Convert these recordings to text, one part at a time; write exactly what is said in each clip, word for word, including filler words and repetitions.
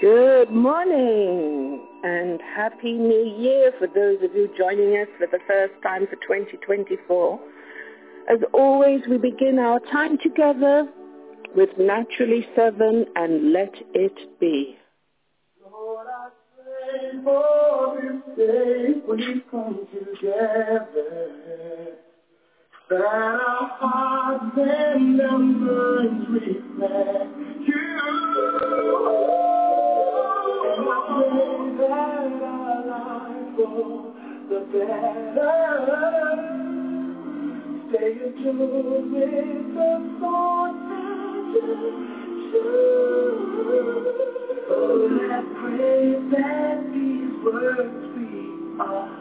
Good morning and Happy New Year for those of you joining us for the first time for twenty twenty-four. As always, we begin our time together with Naturally Seven and Let It Be. Lord, I pray for this day when we come together, that our hearts and our minds reflect you. And I pray that our lives go the better. Stay in tune with the thoughts that you choose. Oh, I pray that these words we are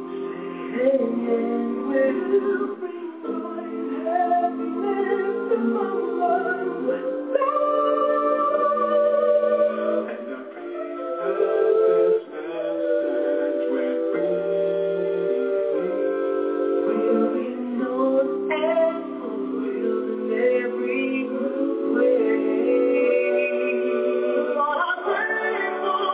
saying will bring joy and happiness in my life. And I pray that this message will bring will be known and fulfilled in every good way. Lord, I pray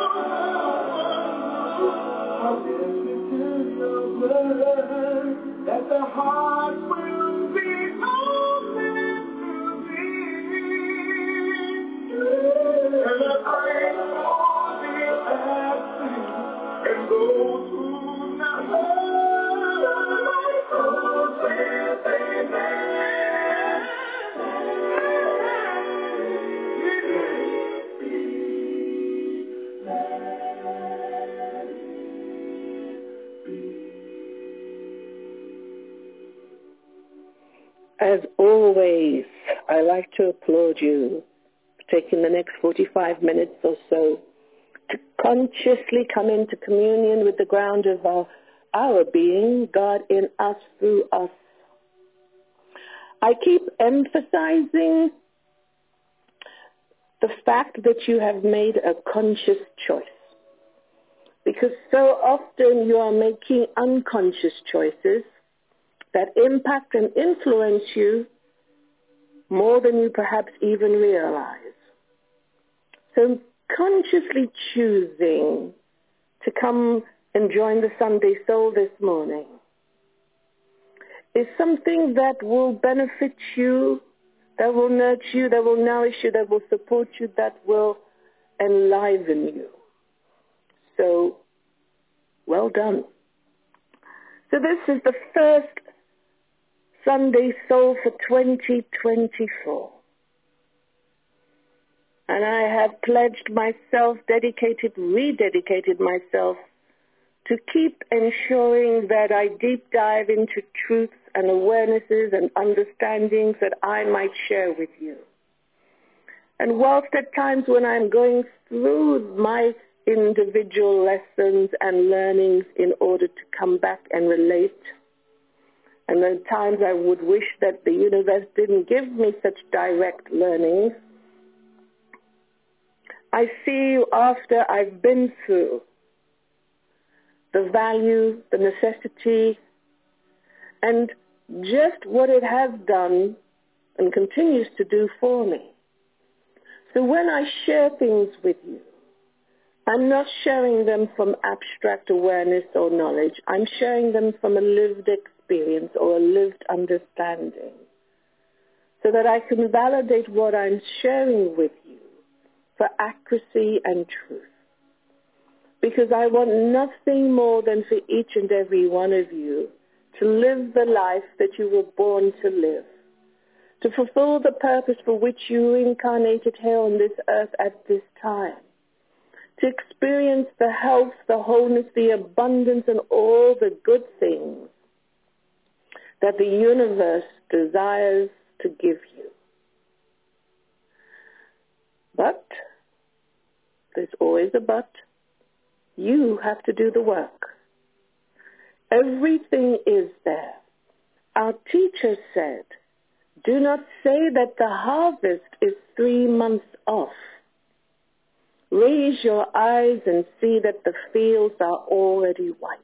for I'll listen to your word, that the heart will be open to thee. And I pray for the absent and those who now hold with amen. As always, I like to applaud you for taking the next forty-five minutes or so to consciously come into communion with the ground of our, our being, God in us, through us. I keep emphasizing the fact that you have made a conscious choice, because so often you are making unconscious choices that impact and influence you more than you perhaps even realize. So consciously choosing to come and join the Sunday Soul this morning is something that will benefit you, that will nurture you, that will nourish you, that will support you, that will enliven you. So, well done. So this is the first Sunday Soul for twenty twenty-four. And I have pledged myself, dedicated, rededicated myself to keep ensuring that I deep dive into truths and awarenesses and understandings that I might share with you. And whilst at times when I'm going through my individual lessons and learnings in order to come back and relate, and at times I would wish that the universe didn't give me such direct learnings, I see after I've been through the value, the necessity, and just what it has done and continues to do for me. So when I share things with you, I'm not sharing them from abstract awareness or knowledge. I'm sharing them from a lived experience or a lived understanding, so that I can validate what I'm sharing with you for accuracy and truth. Because I want nothing more than for each and every one of you to live the life that you were born to live, to fulfill the purpose for which you incarnated here on this earth at this time, to experience the health, the wholeness, the abundance, and all the good things that the universe desires to give you. But, there's always a but, you have to do the work. Everything is there. Our teacher said, do not say that the harvest is three months off. Raise your eyes and see that the fields are already white.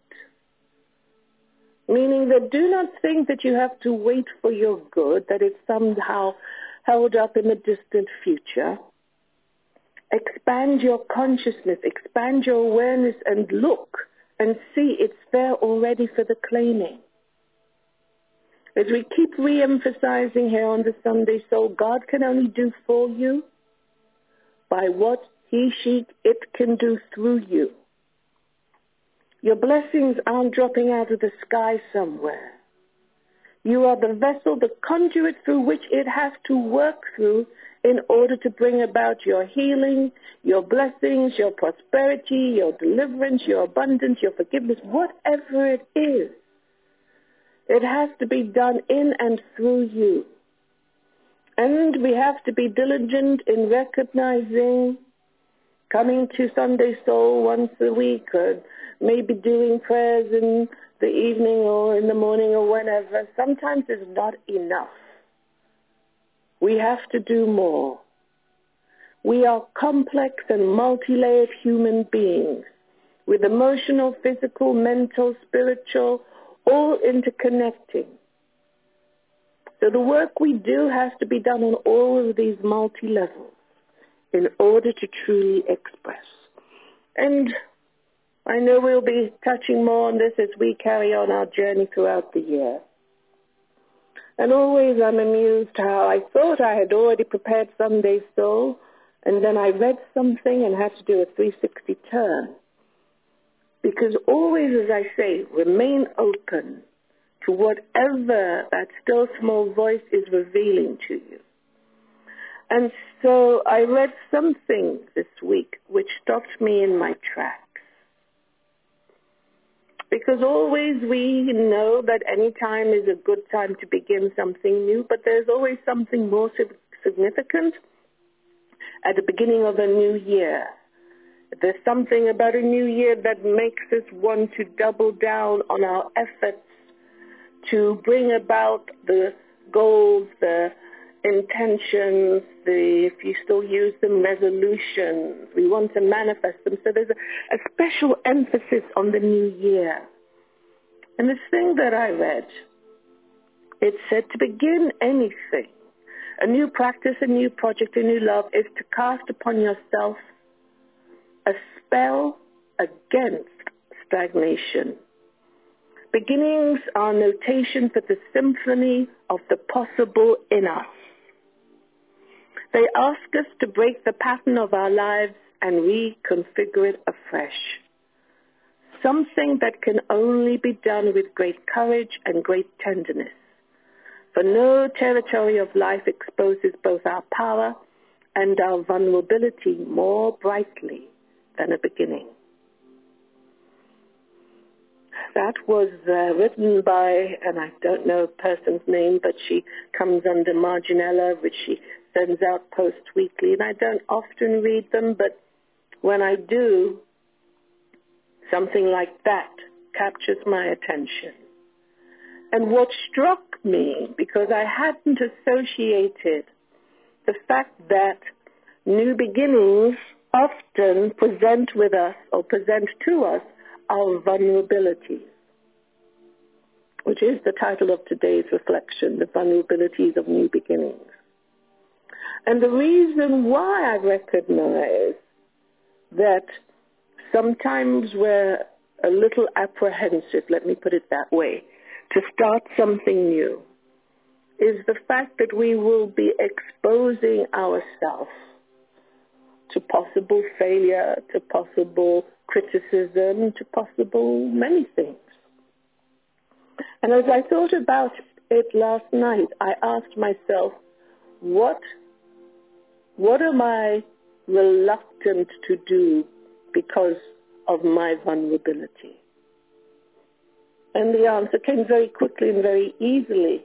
Meaning that do not think that you have to wait for your good, that it's somehow held up in the distant future. Expand your consciousness, expand your awareness, and look and see it's there already for the claiming. As we keep re-emphasizing here on the Sunday Soul, God can only do for you by what he, she, it can do through you. Your blessings aren't dropping out of the sky somewhere. You are the vessel, the conduit through which it has to work through in order to bring about your healing, your blessings, your prosperity, your deliverance, your abundance, your forgiveness, whatever it is. It has to be done in and through you. And we have to be diligent in recognizing, coming to Sunday Soul once a week, or maybe doing prayers in the evening or in the morning or whenever. Sometimes is not enough. We have to do more. We are complex and multi-layered human beings with emotional, physical, mental, spiritual, all interconnecting. So the work we do has to be done on all of these multi-levels in order to truly express. And I know we'll be touching more on this as we carry on our journey throughout the year. And always I'm amused how I thought I had already prepared Sunday Soul, and then I read something and had to do a three sixty turn. Because always, as I say, remain open to whatever that still small voice is revealing to you. And so I read something this week which stopped me in my tracks. Because always we know that any time is a good time to begin something new, but there's always something more significant at the beginning of a new year. There's something about a new year that makes us want to double down on our efforts to bring about the goals, the intentions, the, if you still use them, resolutions. We want to manifest them. So there's a, a special emphasis on the new year. And this thing that I read, it said to begin anything, a new practice, a new project, a new love, is to cast upon yourself a spell against stagnation. Beginnings are notation for the symphony of the possible in us. They ask us to break the pattern of our lives and reconfigure it afresh. Something that can only be done with great courage and great tenderness. For no territory of life exposes both our power and our vulnerability more brightly than a beginning. That was uh, written by, and I don't know a person's name, but she comes under Marginella, which she sends out post-weekly, and I don't often read them, but when I do, something like that captures my attention. And what struck me, because I hadn't associated the fact that new beginnings often present with us or present to us our vulnerabilities, which is the title of today's reflection, the vulnerabilities of new beginnings. And the reason why I recognize that sometimes we're a little apprehensive, let me put it that way, to start something new, is the fact that we will be exposing ourselves to possible failure, to possible criticism, to possible many things. And as I thought about it last night, I asked myself, what, what am I reluctant to do because of my vulnerability? And the answer came very quickly and very easily.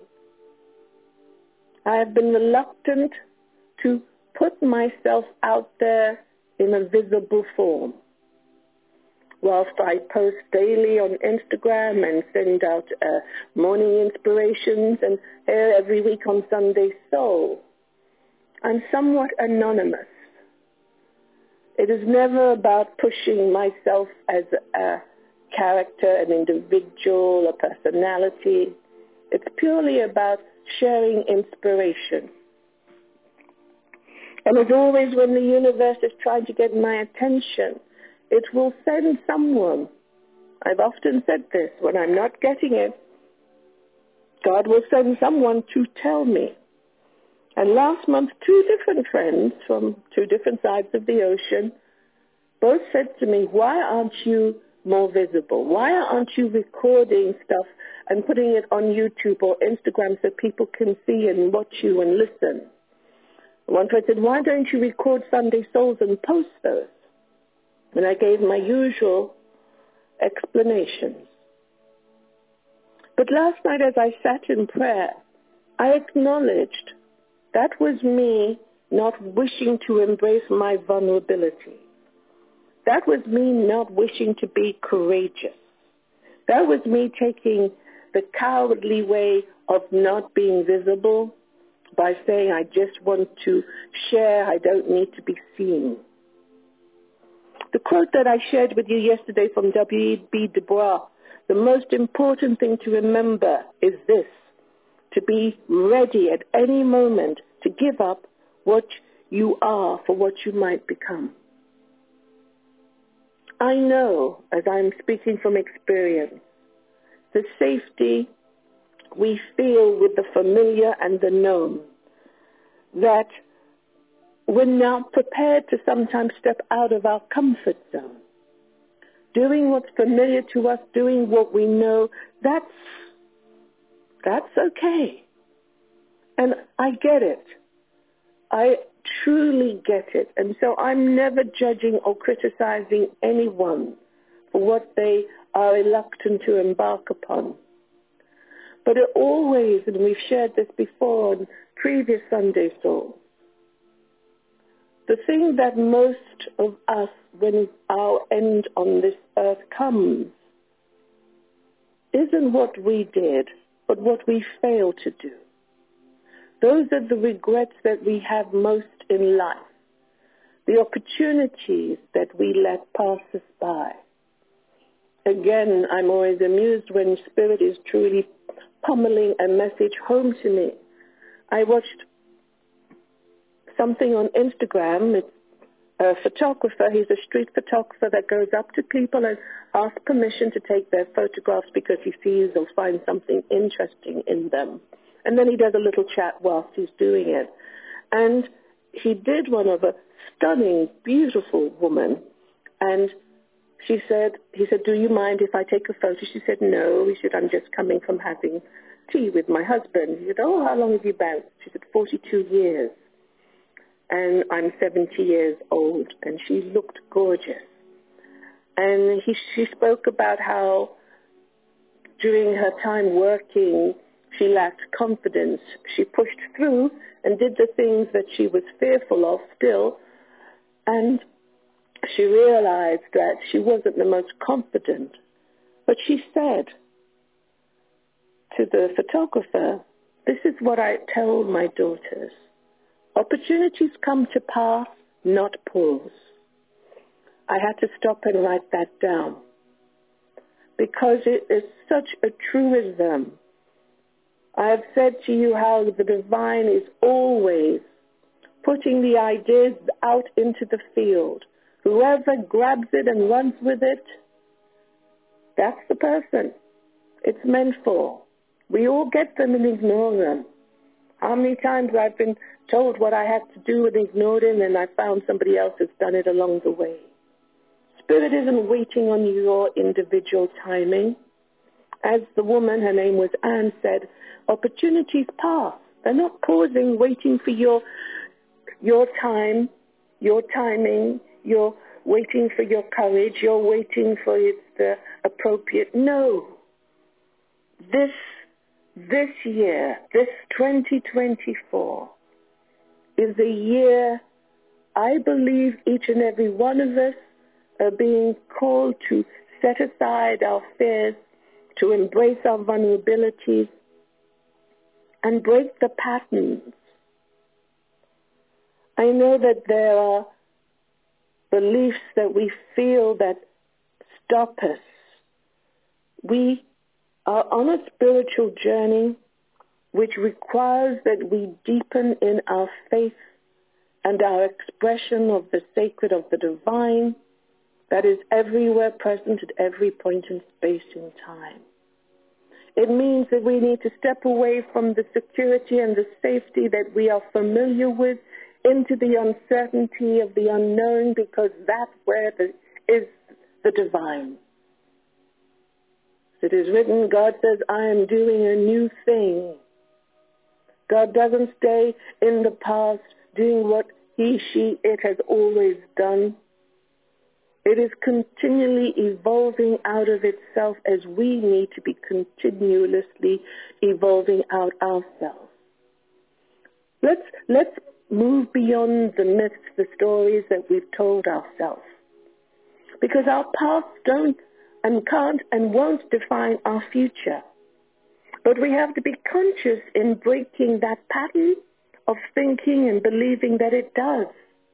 I have been reluctant to put myself out there in a visible form. Whilst I post daily on Instagram and send out uh, morning inspirations and here every week on Sunday Soul, I'm somewhat anonymous. It is never about pushing myself as a character, an individual, a personality. It's purely about sharing inspiration. And as always, when the universe is trying to get my attention, it will send someone. I've often said this, when I'm not getting it, God will send someone to tell me. And last month, two different friends from two different sides of the ocean both said to me, why aren't you more visible? Why aren't you recording stuff and putting it on YouTube or Instagram so people can see and watch you and listen? One friend said, why don't you record Sunday Souls and post those? And I gave my usual explanations. But last night as I sat in prayer, I acknowledged that was me not wishing to embrace my vulnerability. That was me not wishing to be courageous. That was me taking the cowardly way of not being visible by saying I just want to share, I don't need to be seen. The quote that I shared with you yesterday from W E B Du Bois, the most important thing to remember is this: to be ready at any moment to give up what you are for what you might become. I know, as I'm speaking from experience, the safety we feel with the familiar and the known, that we're now prepared to sometimes step out of our comfort zone. Doing what's familiar to us, doing what we know, that's, that's okay. And I get it. I truly get it. And so I'm never judging or criticizing anyone for what they are reluctant to embark upon. But it always, and we've shared this before on previous Sunday Souls, the thing that most of us, when our end on this earth comes, isn't what we did, but what we failed to do. Those are the regrets that we have most in life, the opportunities that we let pass us by. Again, I'm always amused when Spirit is truly pummeling a message home to me. I watched something on Instagram. It's a photographer. He's a street photographer that goes up to people and asks permission to take their photographs because he sees or finds something interesting in them. And then he does a little chat whilst he's doing it. And he did one of a stunning, beautiful woman. And she said, he said, do you mind if I take a photo? She said, no. He said, I'm just coming from having tea with my husband. He said, oh, how long have you been? She said, forty-two years. And I'm seventy years old. And she looked gorgeous. And he, she spoke about how during her time working, she lacked confidence. She pushed through and did the things that she was fearful of still. And she realized that she wasn't the most confident. But she said to the photographer, this is what I tell my daughters. Opportunities come to pass, not pause. I had to stop and write that down because it is such a truism. I have said to you how the divine is always putting the ideas out into the field. Whoever grabs it and runs with it, that's the person it's meant for. We all get them and ignore them. How many times I've been told what I had to do and ignored it, and I found somebody else has done it along the way. Spirit isn't waiting on your individual timing. As the woman, her name was Anne, said, opportunities pass. They're not pausing, waiting for your your time, your timing. You're waiting for your courage. You're waiting for its the appropriate. No. This this year, this twenty twenty-four, is a year I believe each and every one of us are being called to set aside our fears, to embrace our vulnerabilities, and break the patterns. I know that there are beliefs that we feel that stop us. We are on a spiritual journey which requires that we deepen in our faith and our expression of the sacred, of the divine, that is everywhere present at every point in space and time. It means that we need to step away from the security and the safety that we are familiar with into the uncertainty of the unknown, because that's where the, is the divine. It is written, God says, I am doing a new thing. God doesn't stay in the past doing what he, she, it has always done. It is continually evolving out of itself as we need to be continuously evolving out ourselves. Let's, let's move beyond the myths, the stories that we've told ourselves. Because our past don't and can't and won't define our future. But we have to be conscious in breaking that pattern of thinking and believing that it does.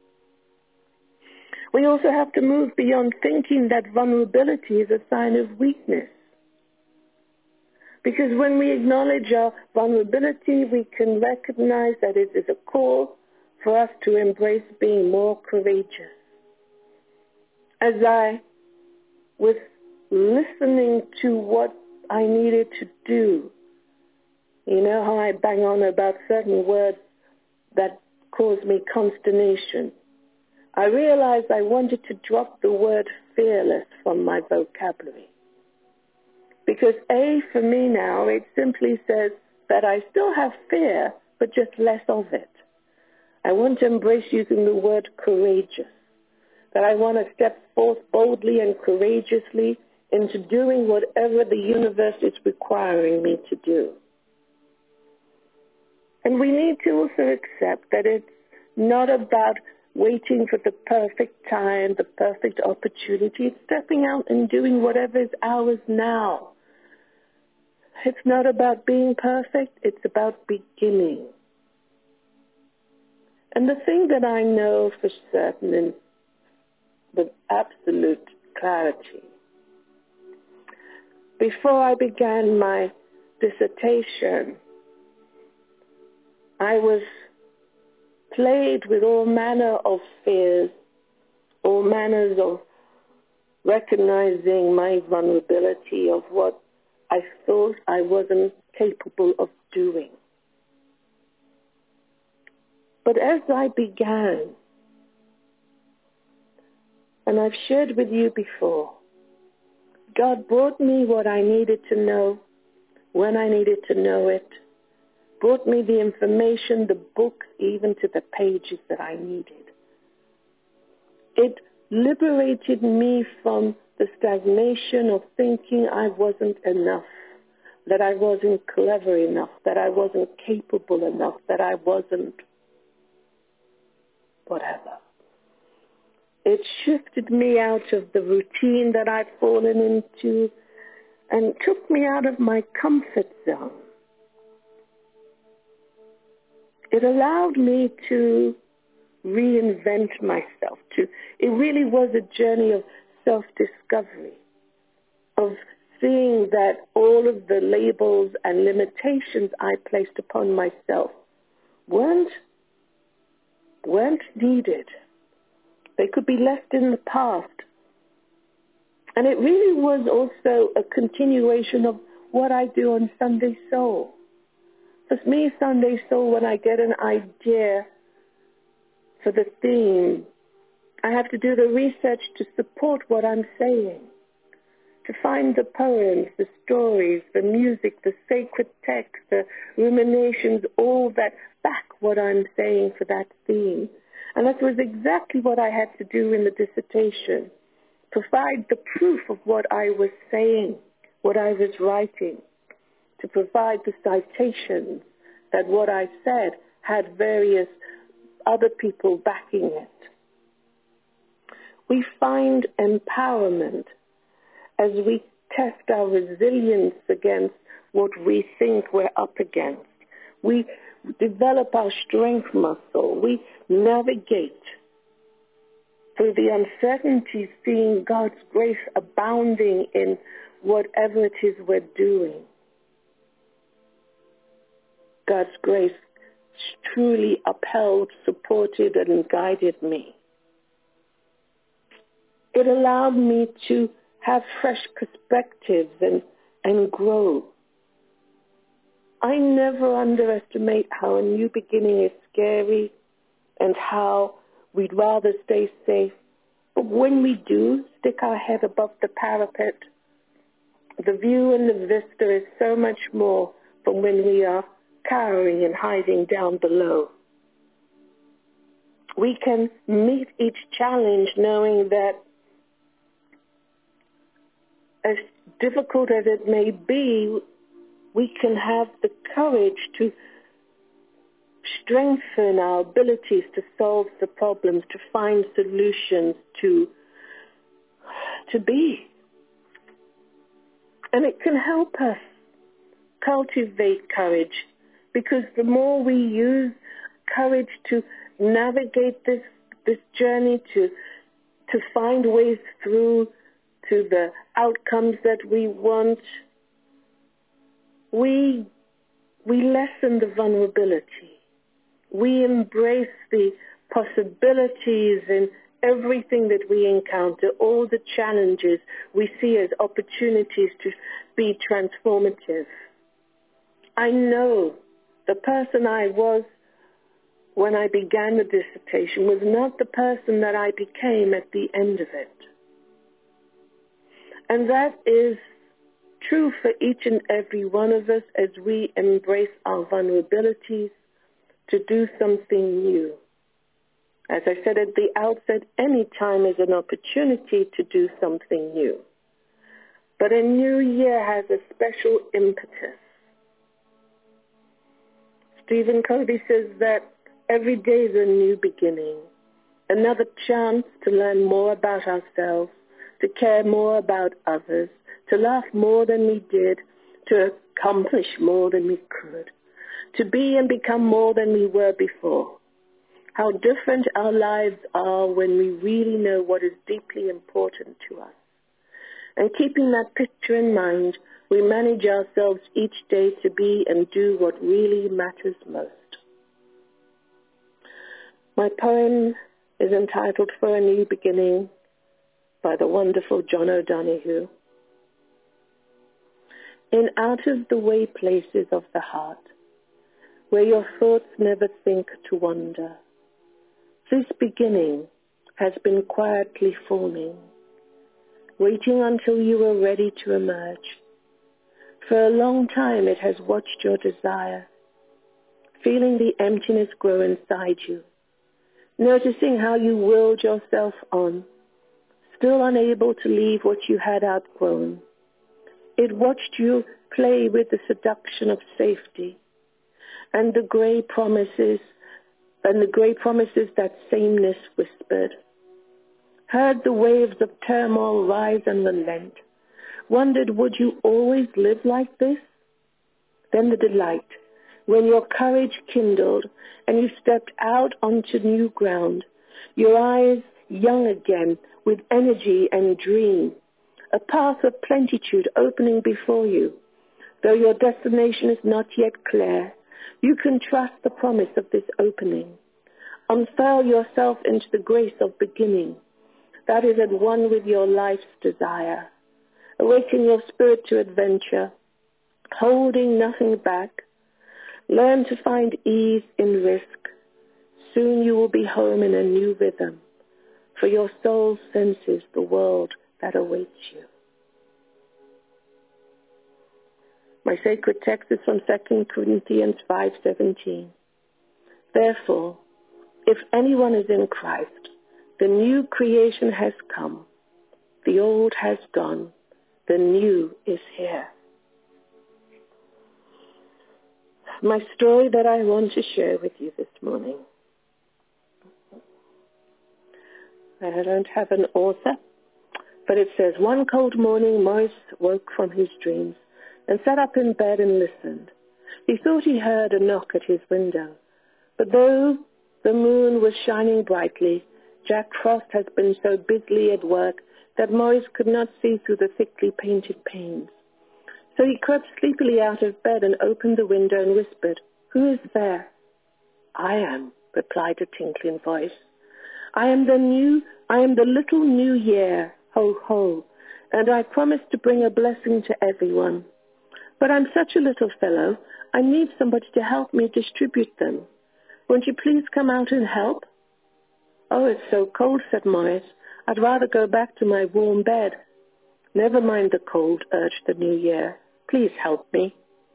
We also have to move beyond thinking that vulnerability is a sign of weakness. Because when we acknowledge our vulnerability, we can recognize that it is a call for us to embrace being more courageous. As I was listening to what I needed to do, you know how I bang on about certain words that cause me consternation. I realized I wanted to drop the word fearless from my vocabulary. Because A, for me now, it simply says that I still have fear, but just less of it. I want to embrace using the word courageous. That I want to step forth boldly and courageously into doing whatever the universe is requiring me to do. And we need to also accept that it's not about waiting for the perfect time, the perfect opportunity. It's stepping out and doing whatever is ours now. It's not about being perfect. It's about beginning. And the thing that I know for certain and with absolute clarity, before I began my dissertation, I was plagued with all manner of fears, all manners of recognizing my vulnerability of what I thought I wasn't capable of doing. But as I began, and I've shared with you before, God brought me what I needed to know, when I needed to know it, brought me the information, the book, even to the pages that I needed. It liberated me from the stagnation of thinking I wasn't enough, that I wasn't clever enough, that I wasn't capable enough, that I wasn't whatever. It shifted me out of the routine that I'd fallen into and took me out of my comfort zone. It allowed me to reinvent myself. To, it really was a journey of self-discovery, of seeing that all of the labels and limitations I placed upon myself weren't, weren't needed. They could be left in the past. And it really was also a continuation of what I do on Sunday Soul. For me, Sunday Soul, when I get an idea for the theme, I have to do the research to support what I'm saying, to find the poems, the stories, the music, the sacred text, the ruminations, all that back what I'm saying for that theme. And that was exactly what I had to do in the dissertation, provide the proof of what I was saying, what I was writing, to provide the citations that what I said had various other people backing it. We find empowerment as we test our resilience against what we think we're up against. We develop our strength muscle. We navigate through the uncertainty, seeing God's grace abounding in whatever it is we're doing. God's grace truly upheld, supported, and guided me. It allowed me to have fresh perspectives and, and grow. I never underestimate how a new beginning is scary and how we'd rather stay safe. But when we do stick our head above the parapet, the view and the vista is so much more from when we are cowering and hiding down below. We can meet each challenge knowing that as difficult as it may be, we can have the courage to strengthen our abilities to solve the problems, to find solutions, to, to be. And it can help us cultivate courage, because the more we use courage to navigate this, this journey, to, to find ways through to the outcomes that we want, we, we lessen the vulnerability. We embrace the possibilities in everything that we encounter, all the challenges we see as opportunities to be transformative. I know the person I was when I began the dissertation was not the person that I became at the end of it. And that is true for each and every one of us as we embrace our vulnerabilities to do something new. As I said at the outset, any time is an opportunity to do something new. But a new year has a special impetus. Stephen Covey says that every day is a new beginning, another chance to learn more about ourselves, to care more about others, to laugh more than we did, to accomplish more than we could, to be and become more than we were before. How different our lives are when we really know what is deeply important to us. And keeping that picture in mind, we manage ourselves each day to be and do what really matters most. My poem is entitled For a New Beginning by the wonderful John O'Donohue. In out-of-the-way places of the heart, where your thoughts never think to wander, this beginning has been quietly forming, waiting until you were ready to emerge. For a long time it has watched your desire, feeling the emptiness grow inside you, noticing how you willed yourself on, still unable to leave what you had outgrown. It watched you play with the seduction of safety and the gray promises and the gray promises that sameness whispered. Heard the waves of turmoil rise and relent. Wondered, would you always live like this? Then the delight, when your courage kindled and you stepped out onto new ground, your eyes young again with energy and dream, a path of plenitude opening before you. Though your destination is not yet clear, you can trust the promise of this opening. Unfurl yourself into the grace of beginning that is at one with your life's desire. Awaken your spirit to adventure, holding nothing back. Learn to find ease in risk. Soon you will be home in a new rhythm, for your soul senses the world that awaits you. My sacred text is from Second Corinthians five seventeen. Therefore, if anyone is in Christ, the new creation has come. The old has gone. The new is here. My story that I want to share with you this morning. I don't have an author, but it says, one cold morning, Morris woke from his dreams and sat up in bed and listened. He thought he heard a knock at his window, but though the moon was shining brightly, Jack Frost has been so busily at work that Morris could not see through the thickly painted panes. So he crept sleepily out of bed and opened the window and whispered, "Who is there?" I am, replied a tinkling voice. I am the new, I am the little new year, ho, ho, and I promise to bring a blessing to everyone. But I'm such a little fellow, I need somebody to help me distribute them. Won't you please come out and help? Oh, it's so cold, said Morris. I'd rather go back to my warm bed. Never mind the cold, urged the new year. Please help me.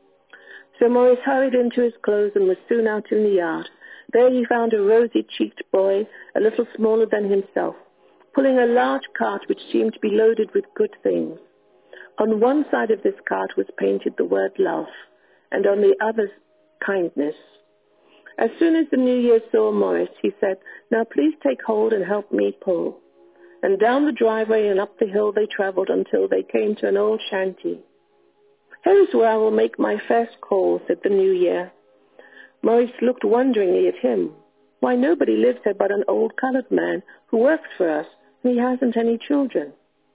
So Morris hurried into his clothes and was soon out in the yard. There he found a rosy-cheeked boy, a little smaller than himself, pulling a large cart which seemed to be loaded with good things. On one side of this cart was painted the word love, and on the other kindness. As soon as the new year saw Morris, he said, now please take hold and help me pull. And down the driveway and up the hill they travelled until they came to an old shanty. Here is where I will make my first call, said the new year. Morris looked wonderingly at him. Why, nobody lives here but an old coloured man who works for us, and he hasn't any children.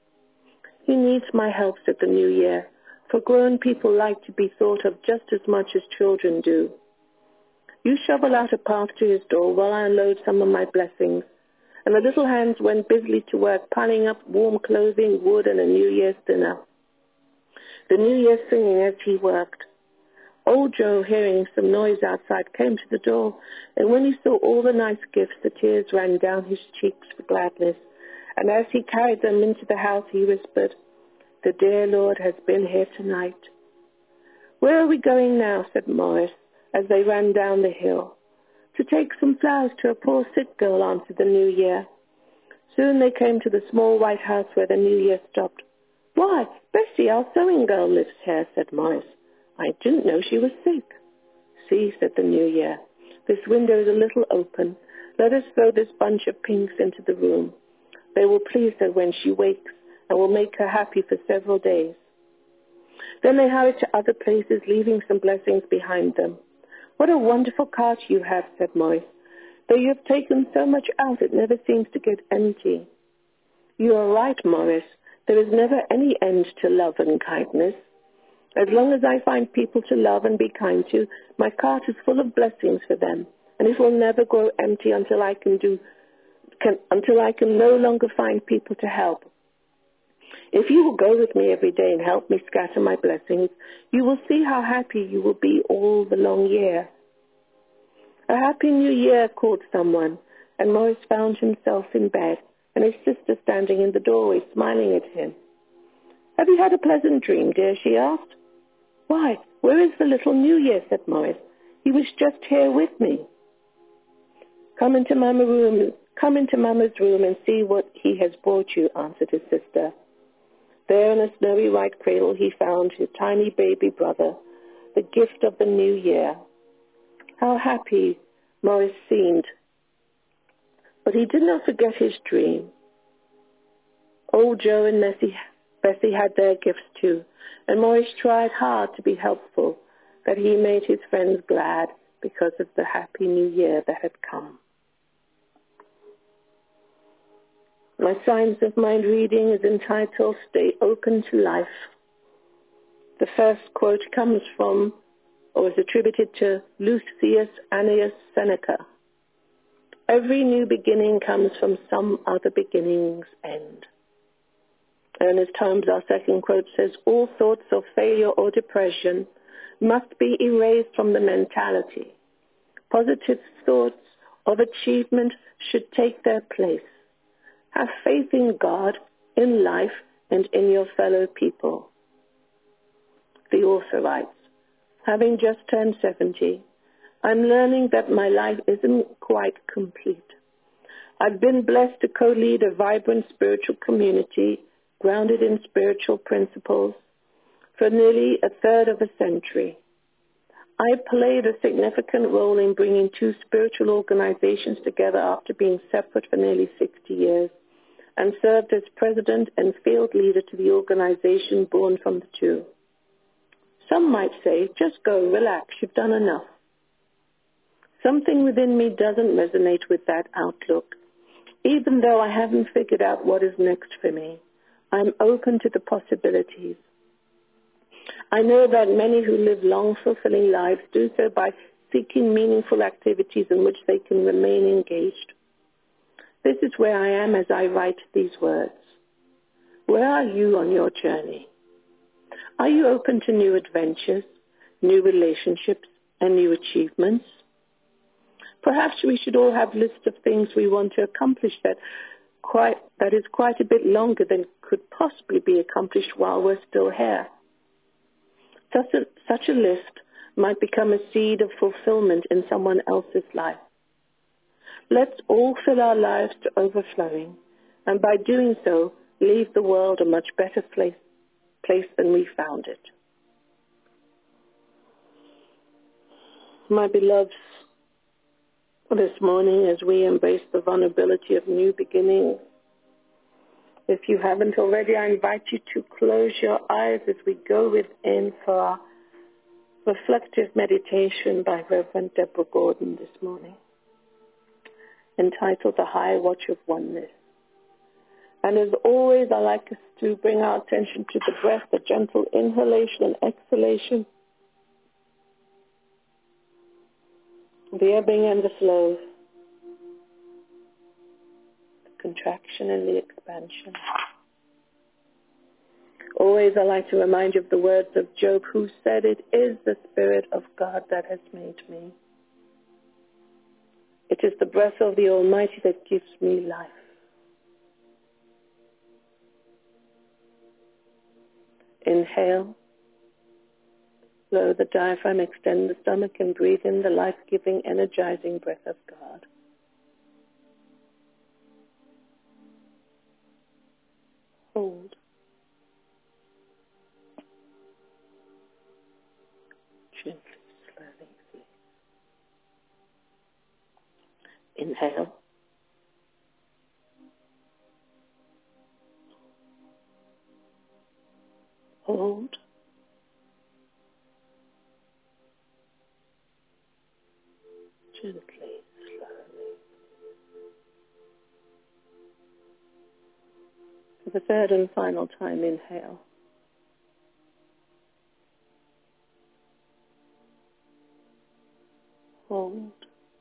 He needs my help, said the new year, for grown people like to be thought of just as much as children do. You shovel out a path to his door while I unload some of my blessings. And the little hands went busily to work, piling up warm clothing, wood, and a New Year's dinner. The New Year singing as he worked. Old Joe, hearing some noise outside, came to the door, and when he saw all the nice gifts, the tears ran down his cheeks for gladness. And as he carried them into the house, he whispered, the dear Lord has been here tonight. Where are we going now, said Morris, as they ran down the hill. To take some flowers to a poor sick girl, answered the new year. Soon they came to the small white house where the new year stopped. Why, Bessie, our sewing girl lives here, said Morris. I didn't know she was sick. See, said the new year, this window is a little open. Let us throw this bunch of pinks into the room. They will please her when she wakes and will make her happy for several days. Then they hurried to other places, leaving some blessings behind them. What a wonderful cart you have, said Morris. Though you have taken so much out, it never seems to get empty. You are right, Morris. There is never any end to love and kindness. As long as I find people to love and be kind to, my cart is full of blessings for them, and it will never grow empty until I can do, can, until I can no longer find people to help. If you will go with me every day and help me scatter my blessings, you will see how happy you will be all the long year. A happy new year, called someone, and Morris found himself in bed and his sister standing in the doorway smiling at him. Have you had a pleasant dream, dear? She asked. Why, where is the little new year? Said Morris. He was just here with me. Come into Mama's room, come into Mama's room and see what he has brought you, answered his sister. There in a snowy white cradle he found his tiny baby brother, the gift of the new year. How happy Morris seemed. But he did not forget his dream. Old Joe and Bessie, Bessie had their gifts too, and Morris tried hard to be helpful, that he made his friends glad because of the happy new year that had come. My Science of Mind reading is entitled, Stay Open to Life. The first quote comes from, or is attributed to, Lucius Annius Seneca. Every new beginning comes from some other beginning's end. Ernest Holmes, our second quote, says, all thoughts of failure or depression must be erased from the mentality. Positive thoughts of achievement should take their place. Have faith in God, in life, and in your fellow people. The author writes, having just turned seventy, I'm learning that my life isn't quite complete. I've been blessed to co-lead a vibrant spiritual community grounded in spiritual principles for nearly a third of a century. I played a significant role in bringing two spiritual organizations together after being separate for nearly sixty years, and served as president and field leader to the organization born from the two. Some might say, just go, relax, you've done enough. Something within me doesn't resonate with that outlook. Even though I haven't figured out what is next for me, I'm open to the possibilities. I know that many who live long, fulfilling lives do so by seeking meaningful activities in which they can remain engaged. This is where I am as I write these words. Where are you on your journey? Are you open to new adventures, new relationships, and new achievements? Perhaps we should all have lists of things we want to accomplish that quite that is quite a bit longer than could possibly be accomplished while we're still here. Such a, such a list might become a seed of fulfillment in someone else's life. Let's all fill our lives to overflowing, and by doing so, leave the world a much better place, place than we found it. My beloveds, this morning as we embrace the vulnerability of new beginnings, if you haven't already, I invite you to close your eyes as we go within for our reflective meditation by Reverend Deborah Gordon this morning, entitled The High Watch of Oneness. And as always, I like us to bring our attention to the breath, the gentle inhalation and exhalation, the ebbing and the flow, the contraction and the expansion. Always I like to remind you of the words of Job, who said, "It is the Spirit of God that has made me. It is the breath of the Almighty that gives me life." Inhale, lower the diaphragm, extend the stomach, and breathe in the life-giving, energizing breath of God. Hold. Gently, slowly, please. Inhale. Hold. Gently, slowly. For the third and final time, inhale. Hold.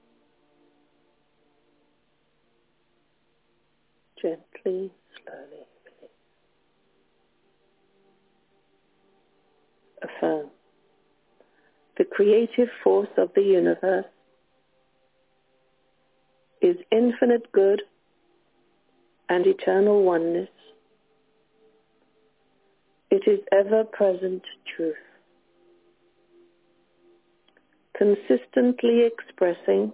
Gently, slowly, please. Affirm. The creative force of the universe is infinite good and eternal oneness. It is ever-present truth, consistently expressing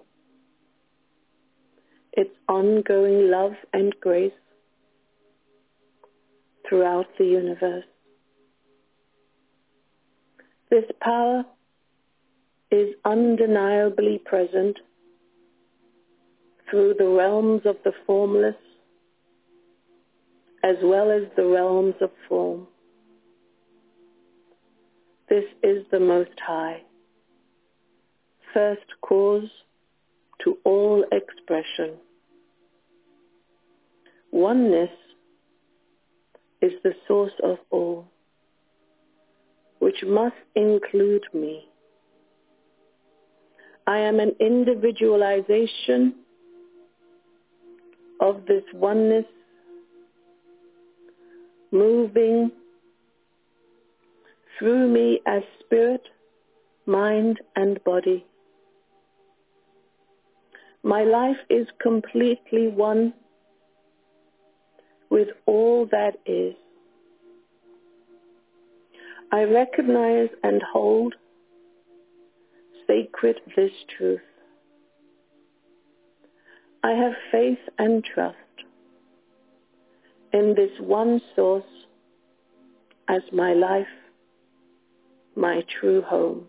its ongoing love and grace throughout the universe. This power is undeniably present through the realms of the formless as well as the realms of form. This is the Most High, first cause to all expression. Oneness is the source of all, which must include me. I am an individualization of this oneness, moving through me as spirit, mind, and body. My life is completely one with all that is. I recognize and hold sacred this truth. I have faith and trust in this one source as my life, my true home.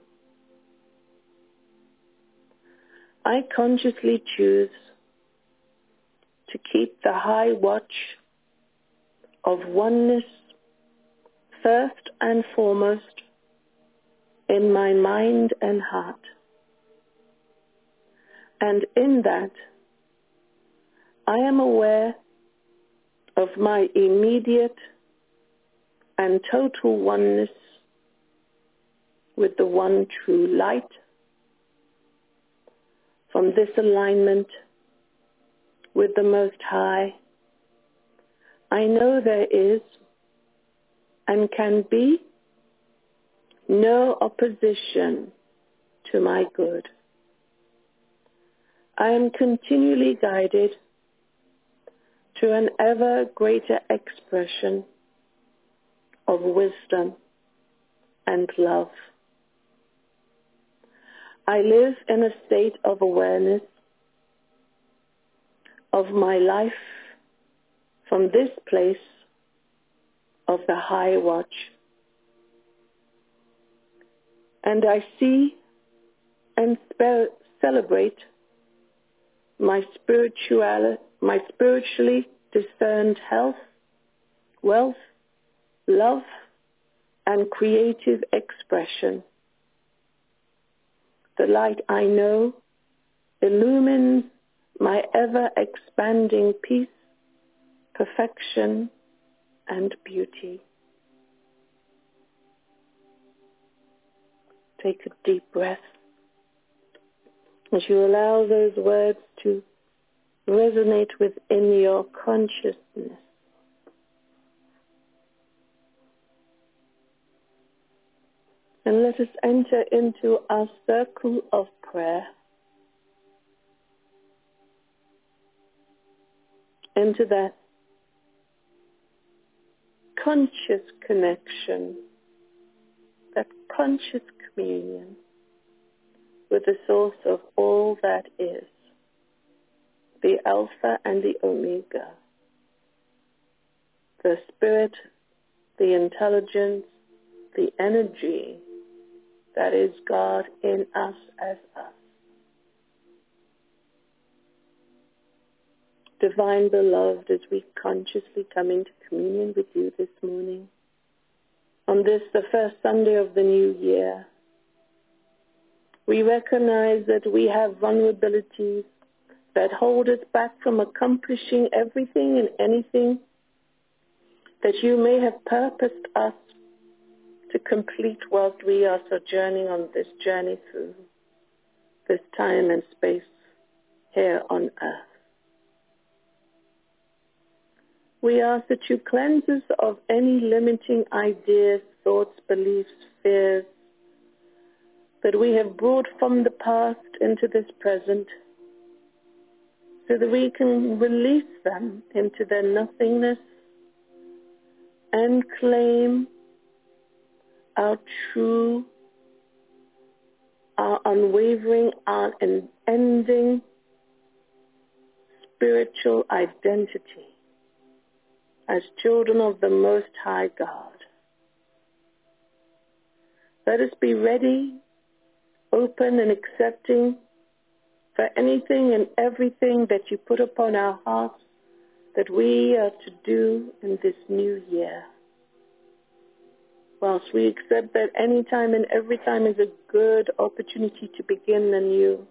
I consciously choose to keep the high watch of oneness first and foremost in my mind and heart. And in that, I am aware of my immediate and total oneness with the one true light, from this alignment with the Most High, I know there is and can be no opposition to my good. I am continually guided to an ever greater expression of wisdom and love. I live in a state of awareness of my life from this place of the high watch. And I see and spe- celebrate my spiritual, my spiritually discerned health, wealth, love, and creative expression. The light I know illumines my ever-expanding peace, perfection, and beauty. Take a deep breath as you allow those words to resonate within your consciousness. And let us enter into our circle of prayer, into that conscious connection, that conscious communion with the source of all that is, the Alpha and the Omega, the Spirit, the intelligence, the energy that is God in us as us. Divine Beloved, as we consciously come into communion with you this morning, on this, the first Sunday of the new year, we recognize that we have vulnerabilities that hold us back from accomplishing everything and anything that you may have purposed us to complete whilst we are sojourning on this journey through this time and space here on earth. We ask that you cleanse us of any limiting ideas, thoughts, beliefs, fears that we have brought from the past into this present, so that we can release them into their nothingness and claim our true, our unwavering, our unending spiritual identity as children of the Most High God. Let us be ready, open, and accepting for anything and everything that you put upon our hearts that we are to do in this new year. Whilst we accept that any time and every time is a good opportunity to begin anew,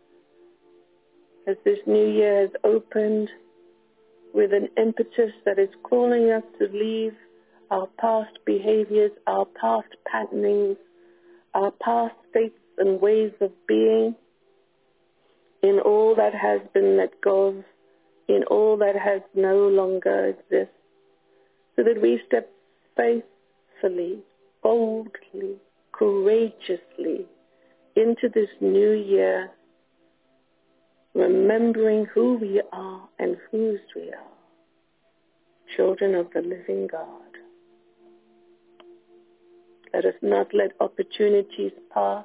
as this new year has opened with an impetus that is calling us to leave our past behaviors, our past patternings, our past states and ways of being, in all that has been let go of, in all that has no longer exists, so that we step faithfully, boldly, courageously into this new year, remembering who we are and whose we are, children of the living God. Let us not let opportunities pass.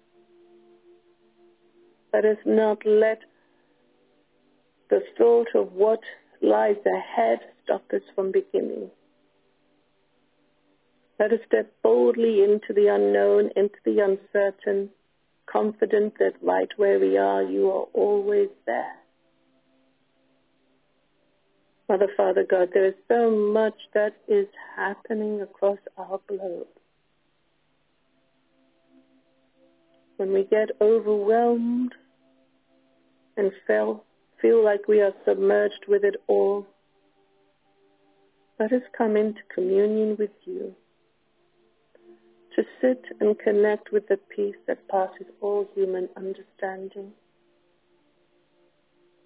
Let us not let the thought of what lies ahead stop us from beginning. Let us step boldly into the unknown, into the uncertain, confident that right where we are, you are always there. Mother, Father God, there is so much that is happening across our globe. When we get overwhelmed and feel, feel like we are submerged with it all, let us come into communion with you, to sit and connect with the peace that passes all human understanding.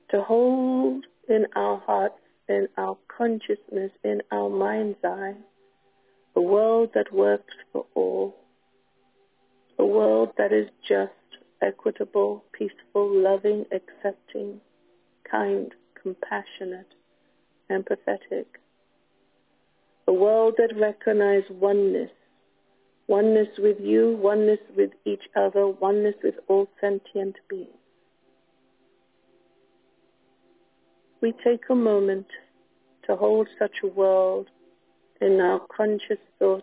to hold in our hearts, in our consciousness, in our mind's eye, a world that works for all, a world that is just, equitable, peaceful, loving, accepting, kind, compassionate, empathetic, a world that recognizes oneness, oneness with you, oneness with each other, oneness with all sentient beings. We take a moment to hold such a world in our conscious thoughts.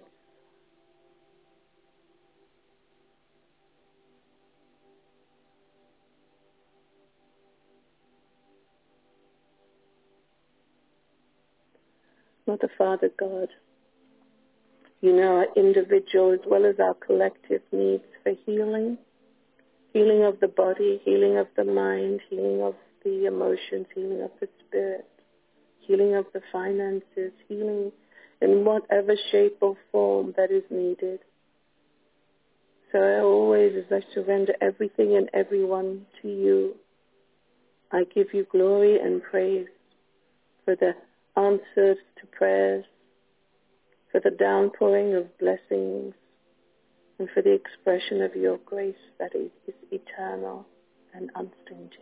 Mother, Father, God, you know our individual as well as our collective needs for healing, healing of the body, healing of the mind, healing of the emotions, healing of the spirit, healing of the finances, healing in whatever shape or form that is needed. So I always, as I surrender everything and everyone to you, I give you glory and praise for the answers to prayers, for the downpouring of blessings, and for the expression of your grace that is, is eternal and unstinging.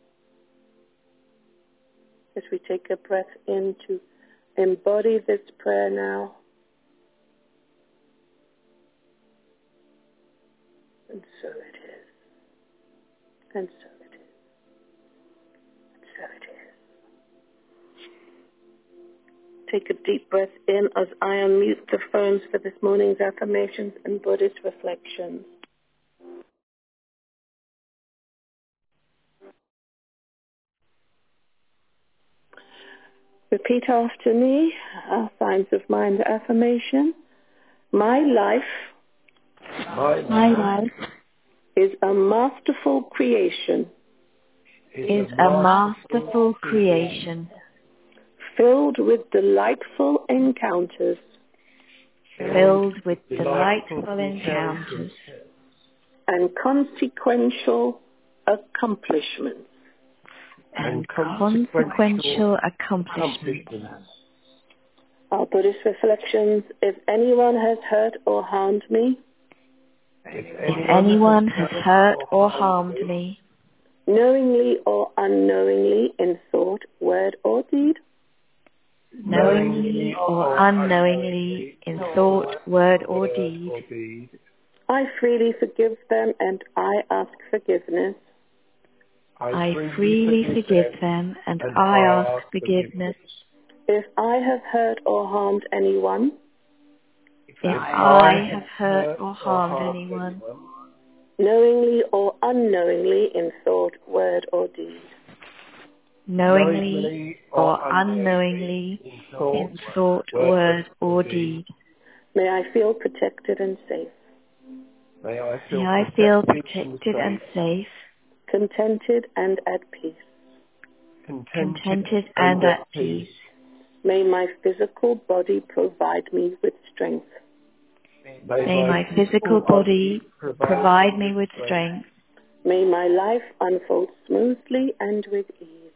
As we take a breath in to embody this prayer now, and so it is, and so it is, and so it is. Take a deep breath in as I unmute the phones for this morning's affirmations and Buddhist reflections. Repeat after me, our signs of mind affirmation. My life, My, My life is a masterful creation, is a masterful creation, filled with delightful encounters, filled with delightful encounters and consequential accomplishments. and consequential accomplishments. Our Buddhist reflections: if anyone has hurt or harmed me, If anyone has hurt or harmed me, knowingly or unknowingly, in thought, word, or deed, knowingly or unknowingly, in thought, word, or deed, I freely forgive them and I ask forgiveness. I freely forgive them and I ask forgiveness. If I have hurt or harmed anyone, If I have hurt or harmed anyone, knowingly or unknowingly, in thought, word, or deed, knowingly or unknowingly, in thought, word, or deed, may I feel protected and safe, May I feel, may I feel protected and safe, contented and at peace. contented, contented and at peace. May my physical body provide me with strength. May my physical body provide me with strength. May my life unfold smoothly and with ease.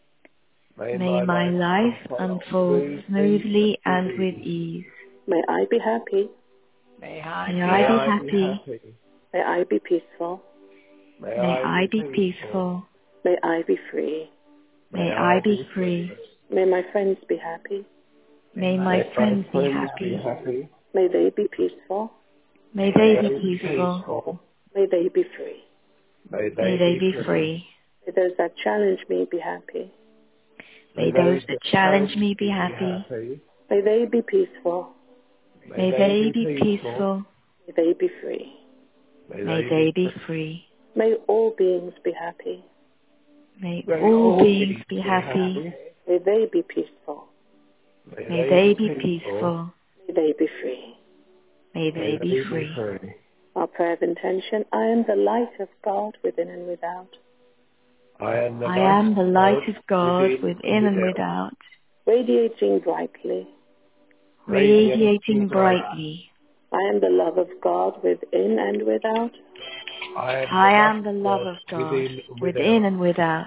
May my life unfold smoothly and with ease. May I be happy. May I be happy. May I be peaceful. May I be peaceful. May I be free. May I be free. May my friends be happy. May my friends be happy. May they be peaceful. May they be peaceful. May they be free. May May they be free. May those that challenge me be happy. May those that challenge me be happy. May they be peaceful. May they be peaceful. May they be free. May they be free. May all beings be happy. May all beings be happy. May they be peaceful. May they be peaceful. May they be free. May they be free. Our prayer of intention: I am the light of God within and without. I am the I am the light of God within and without, radiating brightly. radiating brightly. I am the love of God within and without. I am the love of God within and without.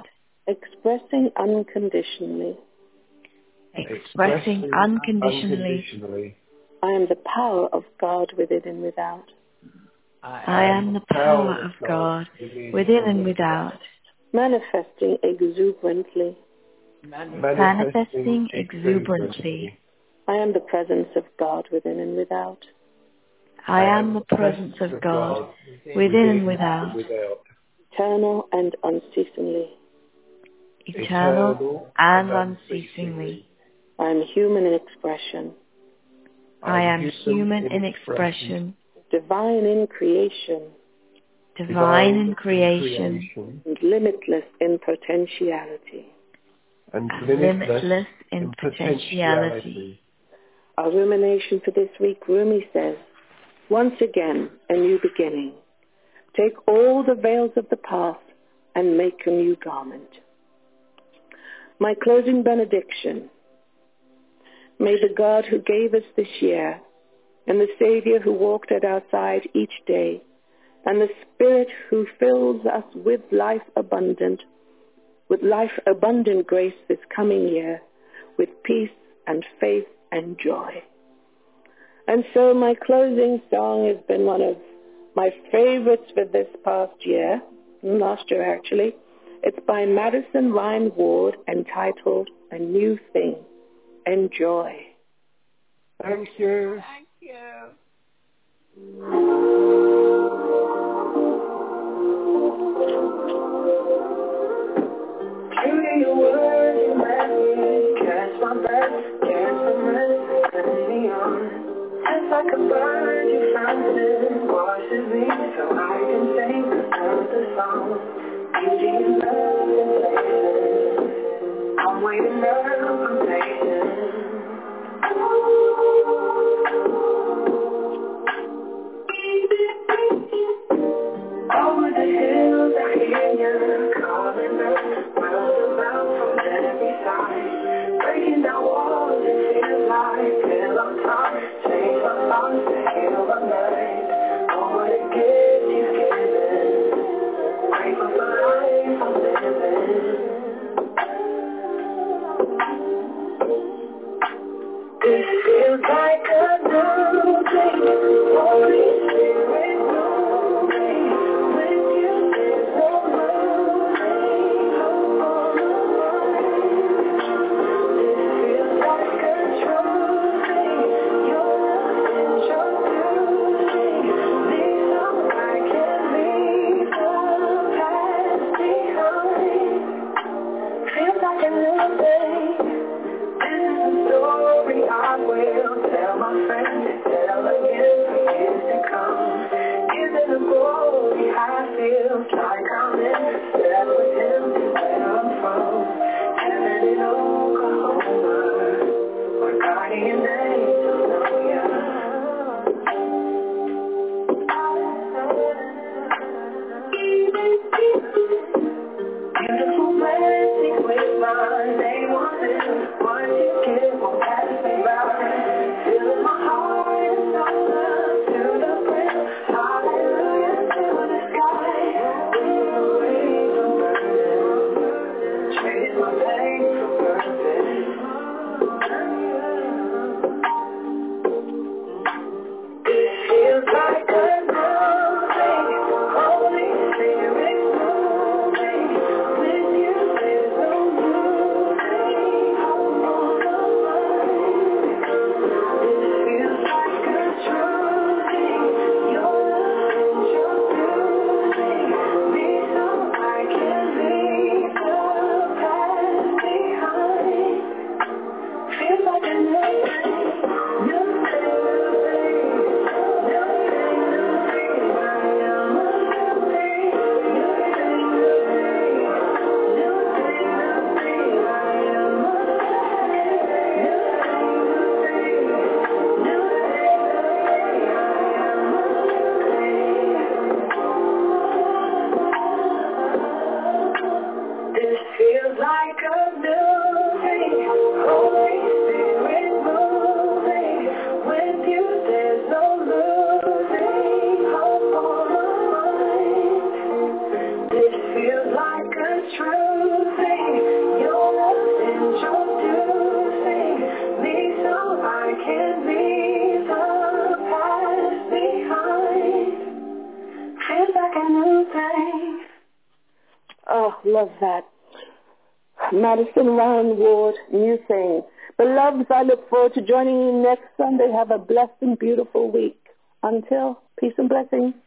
expressing unconditionally. Expressing unconditionally. unconditionally. I am the power of God within and without. I am the power of God within and without. Manifesting exuberantly. Manifesting exuberantly. I am the presence of God within and without. I am the presence of God within and without. Eternal and unceasingly. Eternal and unceasingly. I am human in expression. I am human in expression. Divine in creation. Divine in creation. And limitless in potentiality. And limitless in potentiality. Our rumination for this week, Rumi says, once again, a new beginning. Take all the veils of the past and make a new garment. My closing benediction. May the God who gave us this year, and the Savior who walked at our side each day, and the Spirit who fills us with life abundant, with life abundant grace this coming year, with peace and faith and joy. And so my closing song has been one of my favorites for this past year, last year actually. It's by Madison Ryan Ward, entitled A New Thing. Enjoy. Thank you. Thank you. Beauty, your words, you let me catch my breath, catch my breath, turn me on. Just like a bird, you fountain washes me so I can sing another song. Beauty and love and places. I'm waiting up, I'm patient. Over the hills, I hear you calling us. World about from every side. Breaking down walls, it feels like pillow talk. Change my thoughts to heal my mind. Oh, what a gift you've given. Grateful for life I'm living. This feels like a new day. Holy Spirit moving. With you there's no losing hope on the line. This feels like a true thing. Your love introducing me so I can leave the past behind. Feels like a new day. This is a story I will tell my friends, tell again for years to come. Giving the glory I feel like I'm in step with him where I'm from. Heaven in Oklahoma, where guardian angels know beautiful blessings with my name on it. What you give will pass me by. Filling my heart and soul up to the brim. Hallelujah to the sky. Lead the way from burning. Trade my pain for purpose. This feels like a new thing. Holy Spirit moving. With you there's no losing hope on the line. This feels like a true thing. Your love introducing me so I can leave the past behind. Feels like a new thing, new thing, new thing, new thing, new thing. I am a new thing, new thing, new thing, new thing, new thing. I am a new thing, new thing, new thing, new thing. I am a new thing. This feels like a new thing. Holy Spirit moving. With you there's no losing hope on the mind. This feels like a true thing. Oh, love that. Madison Ryan Ward, New Thing. Beloveds, I look forward to joining you next Sunday. Have a blessed and beautiful week. Until, peace and blessings.